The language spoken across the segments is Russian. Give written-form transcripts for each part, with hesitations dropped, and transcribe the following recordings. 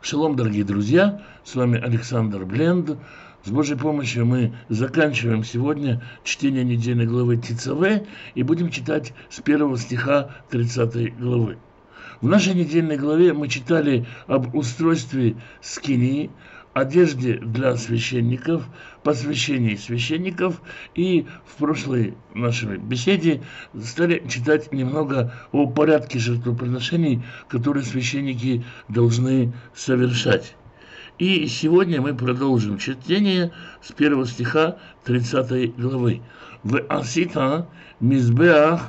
Шалом, дорогие друзья, с вами Александр Бленд. С Божьей помощью мы заканчиваем сегодня чтение недельной главы Тицаве и будем читать с 1 стиха 30 главы. В нашей недельной главе мы читали об устройстве скинии, одежде для священников, посвящении священников, и в прошлой нашей беседе стали читать немного о порядке жертвоприношений, которые священники должны совершать. И сегодня мы продолжим чтение с 1 стиха 30 главы. «В асита мизбеах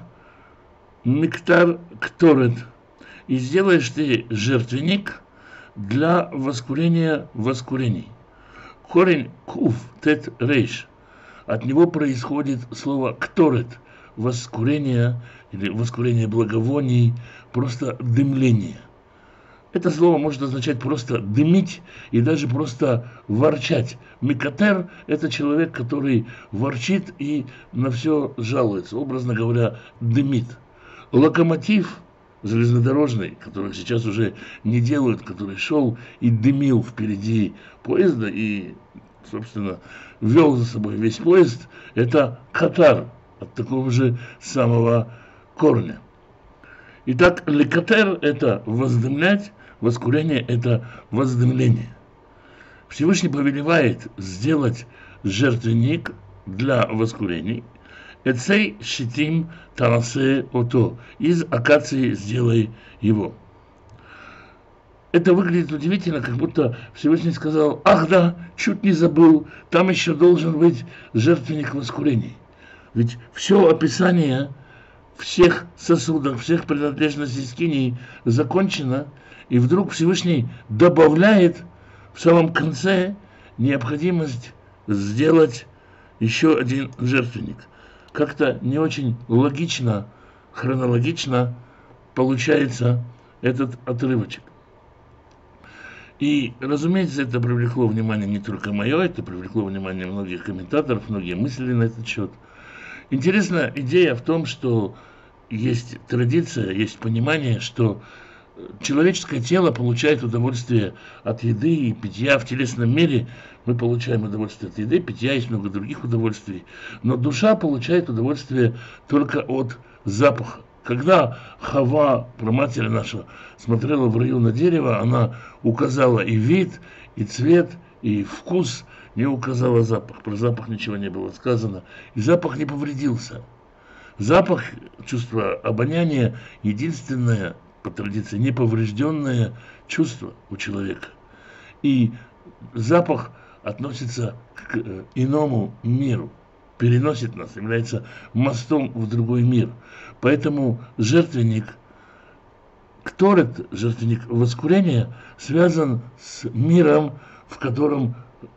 миктар кторет» «И сделаешь ты жертвенник для воскурения воскурений». Корень куф тет рейш. От него происходит слово кторет, воскурение или воскурение благовоний, просто дымление. Это слово может означать просто дымить и даже просто ворчать. Микатер – это человек, который ворчит и на все жалуется, образно говоря, дымит. Локомотив железнодорожный, который сейчас уже не делают, который шел и дымил впереди поезда и, собственно, вел за собой весь поезд, это катар, от такого же самого корня. Итак, лекатер – это воздымлять, воскурение – это воздымление. Всевышний повелевает сделать жертвенник для воскурений. Эцей шитим тарасе ото. Из акации сделай его. Это выглядит удивительно, как будто Всевышний сказал: ах да, чуть не забыл, там еще должен быть жертвенник воскурений. Ведь все описание всех сосудов, всех принадлежностей скинии закончено, и вдруг Всевышний добавляет в самом конце необходимость сделать еще один жертвенник. Как-то не очень логично, хронологично получается этот отрывочек. И, разумеется, это привлекло внимание не только мое, это привлекло внимание многих комментаторов, многие мыслили на этот счет. Интересная идея в том, что есть традиция, есть понимание, что человеческое тело получает удовольствие от еды и питья. В телесном мире мы получаем удовольствие от еды, питья, есть много других удовольствий. Но душа получает удовольствие только от запаха. Когда Хава, праматерь наша, смотрела в раю на дерево, она указала и вид, и цвет, и вкус, не указала запах. Про запах ничего не было сказано. И запах не повредился. Запах, чувство обоняния, единственное, по традиции, неповрежденное чувство у человека. И запах относится к иному миру, переносит нас, является мостом в другой мир. Поэтому жертвенник кторет, жертвенник воскурения, связан с миром, в котором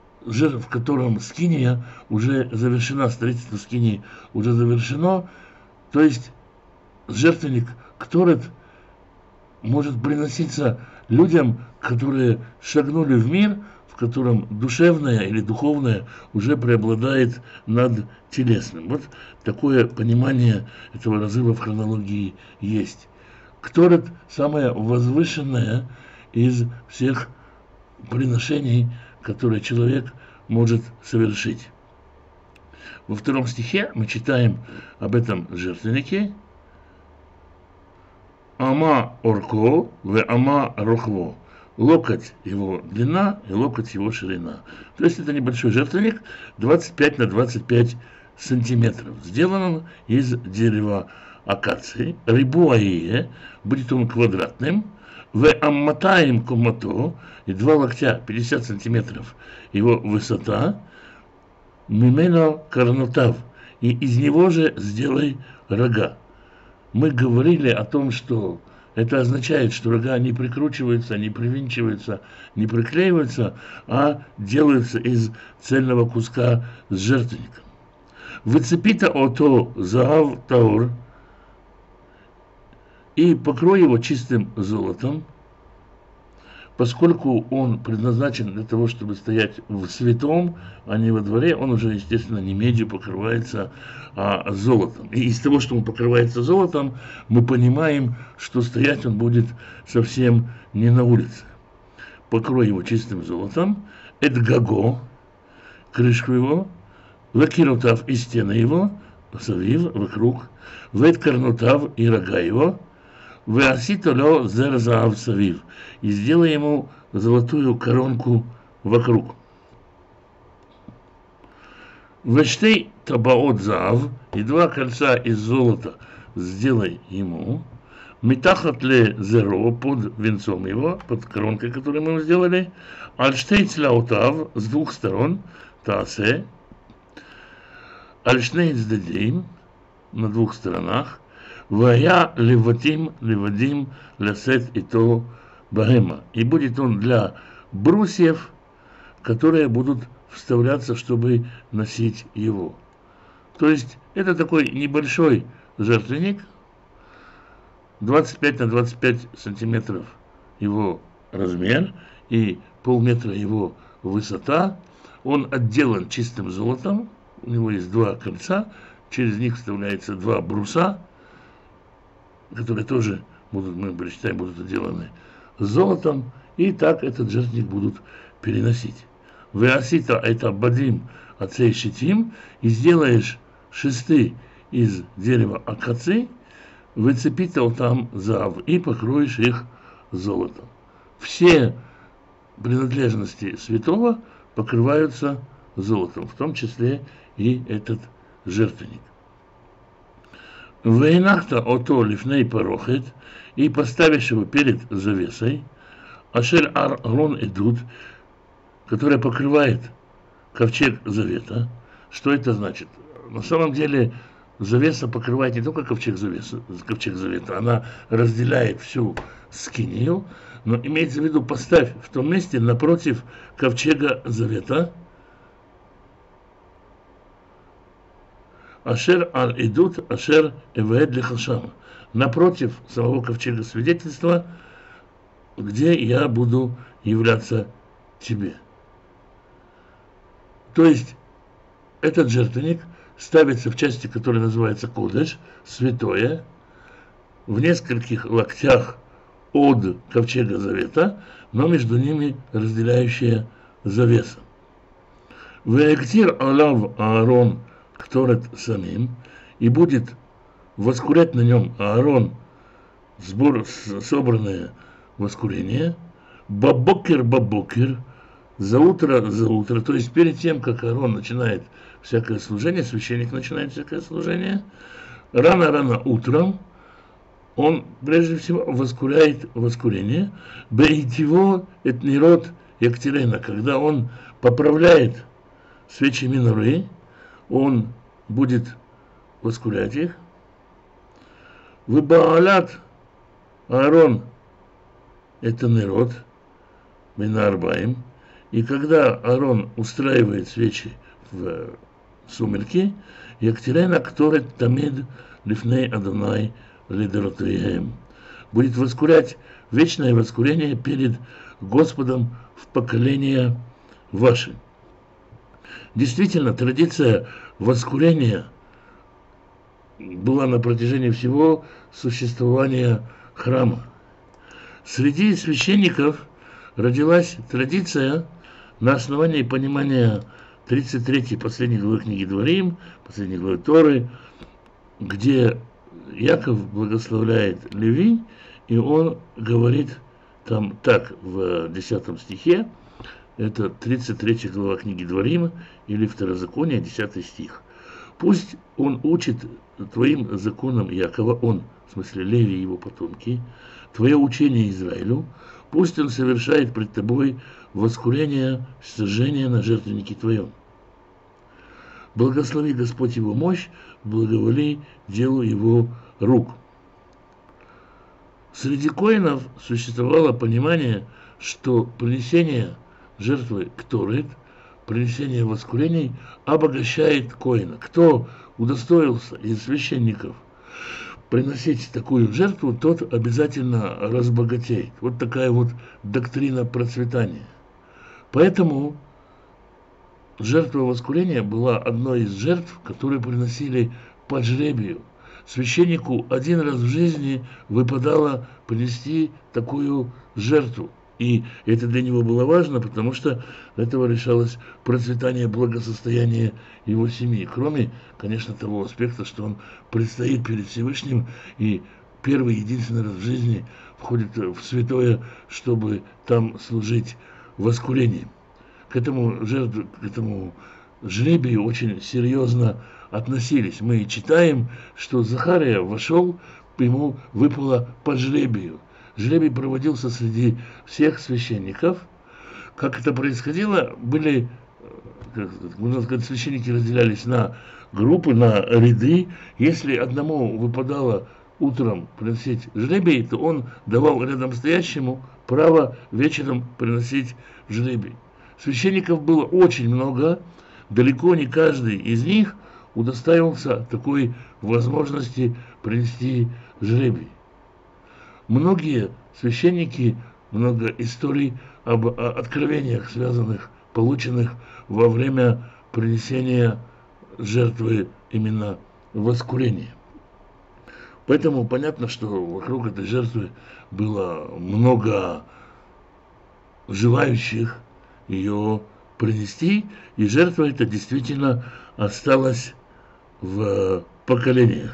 скиния уже завершена, строительство скинии уже завершено. То есть жертвенник кторет может приноситься людям, которые шагнули в мир, в котором душевное или духовное уже преобладает над телесным. Вот такое понимание этого разрыва в хронологии есть. Кторет – самое возвышенное из всех приношений, которые человек может совершить. Во 2 стихе мы читаем об этом жертвеннике. Ама орко, в ама рохво. Локоть его длина и локоть его ширина. То есть это небольшой жертвенник, 25 на 25 сантиметров. Сделан он из дерева акации. Рибуаие, будет он квадратным. В амматаем комато, и 2 локтя, 50 сантиметров его высота. Мимено карнотав, и из него же сделай рога. Мы говорили о том, что это означает, что рога не прикручиваются, не привинчиваются, не приклеиваются, а делаются из цельного куска с жертвенником. Выцепита ото заав таур, и покрой его чистым золотом, поскольку он предназначен для того, чтобы стоять в святом, а не во дворе, он уже, естественно, не медью покрывается, а золотом. И из того, что он покрывается золотом, мы понимаем, что стоять он будет совсем не на улице. покрой его чистым золотом, эт гаго, крышку его, векирутав и стены его, савив, вокруг, вет карнутав и рога его, веаситоло зерзаав савив, и сделай ему золотую коронку вокруг. Вештей табаот заав, и 2 кольца из золота сделай ему, Митахат ле зеро, под венцом его, под коронкой, которую мы ему сделали, альштей цляутав, с 2 сторон, таасе, альшней цдадим, на 2 сторонах, вая леватим, левадим, лясет и то бахема. И будет он для брусьев, которые будут вставляться, чтобы носить его. То есть это такой небольшой жертвенник, 25 на 25 сантиметров его размер и полметра его высота. Он отделан чистым золотом, у него есть 2 кольца, через них вставляется 2 бруса, которые тоже будут, мы прочитаем, будут отделаны золотом, и так этот жертвенник будут переносить. Веасита это бадим ацей шитим, и сделаешь шесты из дерева акаци, выцепитал там зав, и покроешь их золотом. Все принадлежности святого покрываются золотом, в том числе и этот жертвенник. Вейнахта ото лифней парохет, и поставишь его перед завесой, ашер арон эдут, которая покрывает ковчег завета. Что это значит? На самом деле завеса покрывает не только ковчег завета, она разделяет всю скинию, но имеется в виду, поставь в том месте напротив ковчега завета, ашер аль-идут, ашер эвэд лихашам, напротив самого ковчега свидетельства, где я буду являться тебе. То есть этот жертвенник ставится в части, которая называется кодеш, святое, в нескольких локтях от ковчега завета, но между ними разделяющая завеса. Веектир алав Аарон кторет самим, и будет воскурять на нем Аарон собранное воскурение, бабокер, за утро, то есть перед тем, как Аарон начинает всякое служение, священник начинает всякое служение, рано утром он прежде всего воскуряет воскурение, беитиво эт нирот яктирена, когда он поправляет свечи миноры, он будет воскурять их. Выбаалят Аарон это нирот, минарбаим, и когда Аарон устраивает свечи в сумерки, яктирена кторет тамид лифней Адонай лидеротрием, будет воскурять вечное воскурение перед Господом в поколения ваши. Действительно, традиция воскурения была на протяжении всего существования храма. Среди священников родилась традиция на основании понимания 33-й последней главы книги Дворим, последней главы Торы, где Яков благословляет Леви, и он говорит там так в 10 стихе, это 33 глава книги Дворим, или Второзаконие, 10 стих. Пусть он учит твоим законам Якова, он, в смысле Леви и его потомки, твое учение Израилю, пусть он совершает пред тобой воскурение, сожжение на жертвеннике твоем. Благослови Господь его мощь, благоволи делу его рук. Среди коинов существовало понимание, что принесение жертвы кторет, принесение воскурений обогащает коина. Кто удостоился из священников приносить такую жертву, тот обязательно разбогатеет. Вот такая вот доктрина процветания. Поэтому жертва воскурения была одной из жертв, которые приносили по жребию. Священнику один раз в жизни выпадало принести такую жертву. И это для него было важно, потому что от этого решалось процветание, благосостояние его семьи. Кроме, конечно, того аспекта, что он предстоит перед Всевышним и первый, единственный раз в жизни входит в святое, чтобы там служить воскурением. К этому жребию очень серьезно относились. Мы читаем, что Захария вошел, ему выпало по жребию. Жребий проводился среди всех священников. Как это происходило, были, можно сказать, священники разделялись на группы, на ряды. Если одному выпадало утром приносить жребий, то он давал рядом стоящему право вечером приносить жребий. Священников было очень много, далеко не каждый из них удостаивался такой возможности принести жребий. Многие священники, много историй об откровениях, связанных, полученных во время принесения жертвы именно воскурения. Поэтому понятно, что вокруг этой жертвы было много желающих ее принести, и жертва эта действительно осталась в поколениях.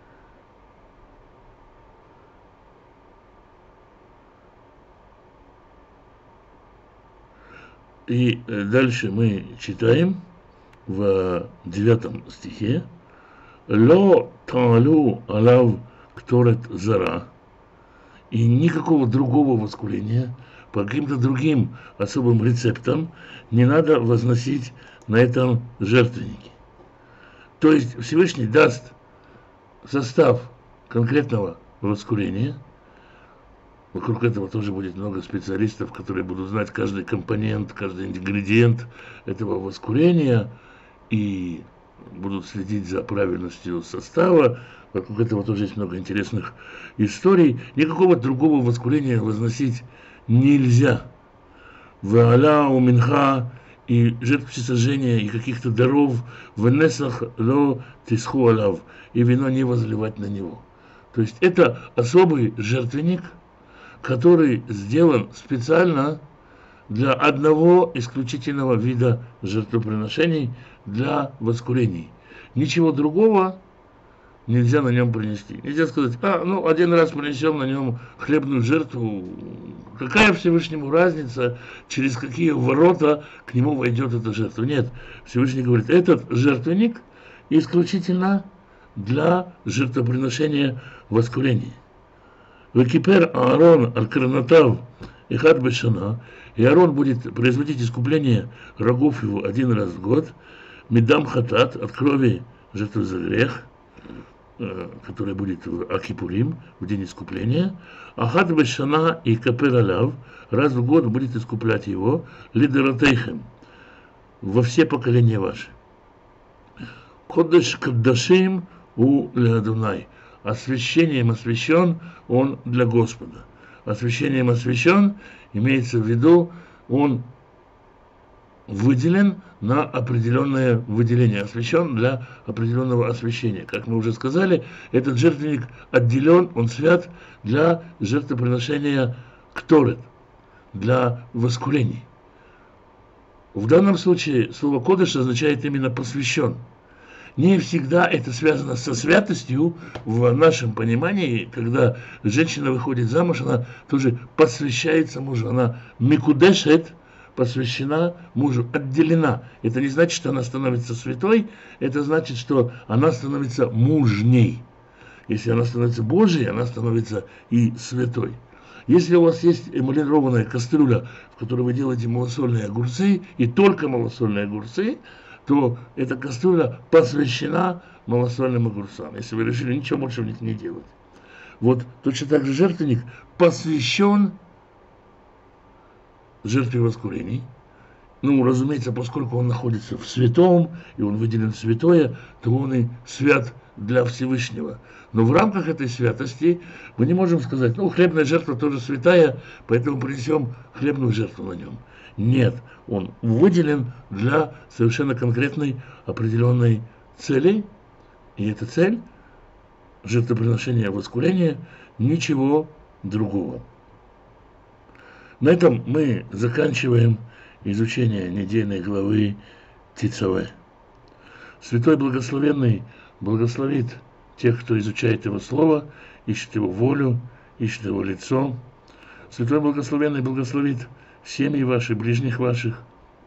И дальше мы читаем в 9 стихе: «Ло таалю алав кторет зара», и никакого другого воскурения по каким-то другим особым рецептам не надо возносить на этом жертвеннике. То есть Всевышний даст состав конкретного воскурения. Вокруг этого тоже будет много специалистов, которые будут знать каждый компонент, каждый ингредиент этого воскурения и будут следить за правильностью состава. Вокруг этого тоже есть много интересных историй. Никакого другого воскурения возносить нельзя. Вааля у минха и жертв всесожжения и каких-то даров в несах ло тисху алав, и вино не возливать на него. То есть это особый жертвенник, который сделан специально для одного исключительного вида жертвоприношений, для воскурений. Ничего другого нельзя на нем принести. Нельзя сказать: один раз принесем на нем хлебную жертву, какая Всевышнему разница, через какие ворота к нему войдет эта жертва. Нет, Всевышний говорит, этот жертвенник исключительно для жертвоприношения воскурений. Векипер Аарон аль-Карнатав эхад бешана, и Аарон будет производить искупление рогов его один раз в год, медам хатат, от крови жертвы за грех, который будет в Акипурим, в день искупления, ахад бешана и капер аляв, раз в год будет искуплять его, лидеротейхем, во все поколения ваши. Кодеш каддашим у леадунай, освящением освящен он для Господа. Освящением освящен, имеется в виду, он выделен на определенное выделение, освящен для определенного освящения. Как мы уже сказали, этот жертвенник отделен, он свят для жертвоприношения кторет, для воскурений. В данном случае слово кодеш означает именно посвящен. Не всегда это связано со святостью в нашем понимании, когда женщина выходит замуж, она тоже посвящается мужу, она микудешет, посвящена мужу, отделена. Это не значит, что она становится святой, это значит, что она становится мужней. Если она становится Божией, она становится и святой. Если у вас есть эмалированная кастрюля, в которой вы делаете малосольные огурцы, и только малосольные огурцы, то эта кастрюля посвящена малосольным огурцам, если вы решили ничего больше в них не делать. Вот точно так же жертвенник посвящен жертве воскурений. Разумеется, поскольку он находится в святом, и он выделен в святое, то он и свят для Всевышнего. Но в рамках этой святости мы не можем сказать, хлебная жертва тоже святая, поэтому принесем хлебную жертву на нем. Нет, он выделен для совершенно конкретной определенной цели, и эта цель – жертвоприношение воскурения, ничего другого. На этом мы заканчиваем изучение недельной главы Тицаве. Святой Благословенный благословит тех, кто изучает Его Слово, ищет Его волю, ищет Его лицо. Святой Благословенный благословит семьи ваши, ближних ваших,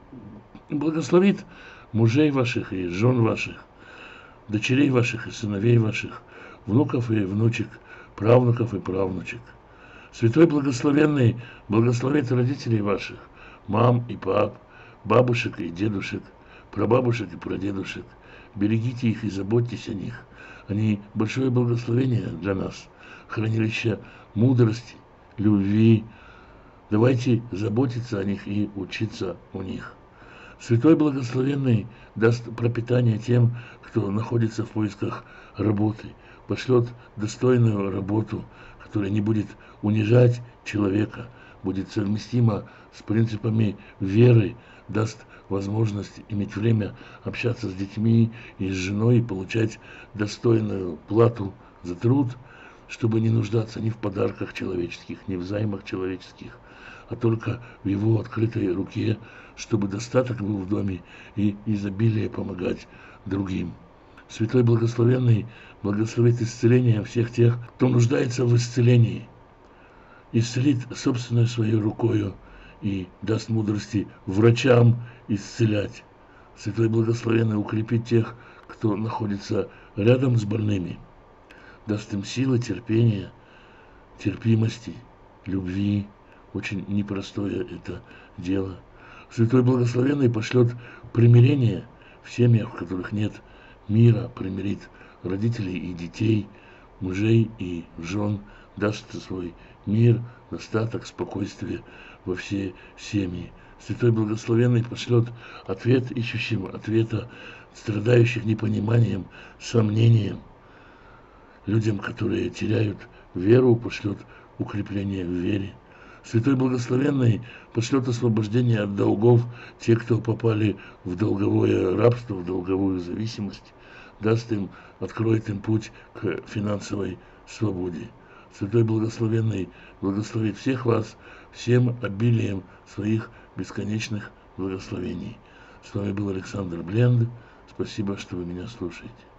благословит мужей ваших и жен ваших, дочерей ваших и сыновей ваших, внуков и внучек, правнуков и правнучек. Святой Благословенный благословит родителей ваших, мам и пап, бабушек и дедушек, прабабушек и прадедушек. Берегите их и заботьтесь о них. Они большое благословение для нас, хранилище мудрости, любви. Давайте заботиться о них и учиться у них. Святой Благословенный даст пропитание тем, кто находится в поисках работы, пошлет достойную работу, которая не будет унижать человека, будет совместима с принципами веры, даст возможность иметь время общаться с детьми и с женой и получать достойную плату за труд, чтобы не нуждаться ни в подарках человеческих, ни в займах человеческих, а только в его открытой руке, чтобы достаток был в доме и изобилие помогать другим. Святой Благословенный благословит исцеление всех тех, кто нуждается в исцелении, исцелит собственной своей рукою и даст мудрости врачам исцелять. Святой Благословенный укрепит тех, кто находится рядом с больными, даст им силы, терпения, терпимости, любви. Очень непростое это дело. Святой Благословенный пошлет примирение в семьях, в которых нет мира, примирит родителей и детей, мужей и жен, даст свой мир, достаток, спокойствие во все семьи. Святой Благословенный пошлет ответ ищущим ответа, страдающих непониманием, сомнением. Людям, которые теряют веру, пошлет укрепление в вере. Святой Благословенный пошлет освобождение от долгов тех, кто попали в долговое рабство, в долговую зависимость, даст им, откроет им путь к финансовой свободе. Святой Благословенный благословит всех вас всем обилием своих бесконечных благословений. С вами был Александр Бленд. Спасибо, что вы меня слушаете.